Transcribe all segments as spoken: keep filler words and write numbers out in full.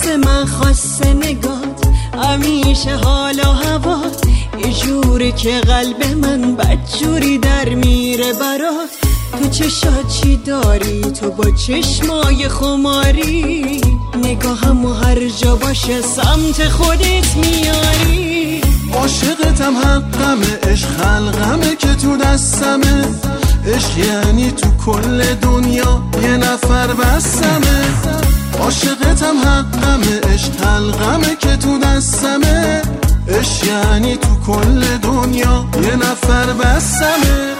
واسه من خواسته نگات، همیشه حال و هوات یه جوری که قلب من بدجوری در میره برات. تو چشات چی داری؟ تو با چشمای خماری نگاهم و هر جا باشه سمت خودت میاری. عاشقتم حقمه، عشق خلقمه که تو دستمه، عشق یعنی تو کل دنیا یه نفر بسمه. عاشقتم حقمه، عشق خلقمه که تو دستمه، عشق یعنی تو کل دنیا یه نفر بسمه.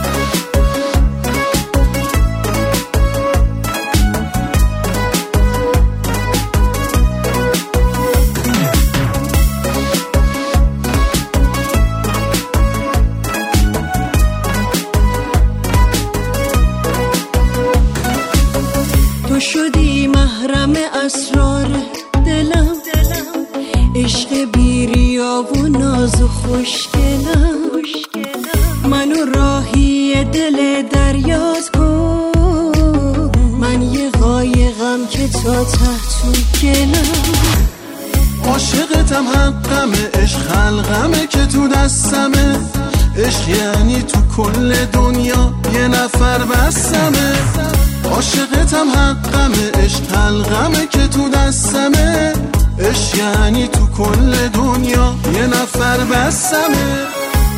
تو شدی محرم اسرار دلم، عشق بیریا و ناز و خوشگلم. منو راهی دل دریات کن، من یه قایقم که تا ته تو گلم. عاشقتم حقمه، عشق خلقمه که تو دستمه، عشق یعنی تو کل دنیا یه نفر بسمه. عاشقتم حقمه، عشق حلقمه که تو دستمه، عشق یعنی تو کل دنیا یه نفر بسمه.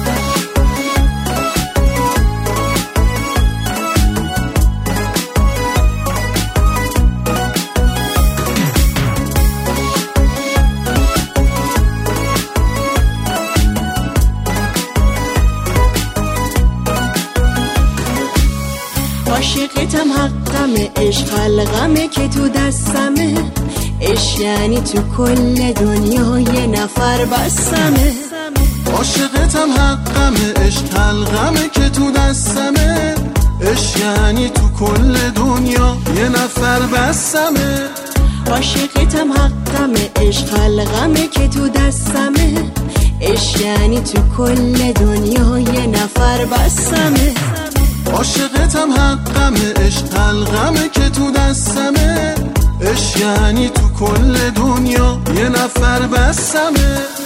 عاشقتم حقمه، عشق خلقمه که تو دستمه، عشق یعنی تو کل دنیا یه نفر بسمه. عاشقتم حقمه، عشق حلقمه که تو دستمه، عشق یعنی تو کل دنیا یه نفر بسمه. عاشقتم حقمه، عشق خلقمه که تو دستمه، عشق یعنی تو کل دنیا یه نفر بسمه. عاشقتم حقمه، عشق حلقمه که تو دستمه، عشق یعنی تو کل دنیا یه نفر بسمه.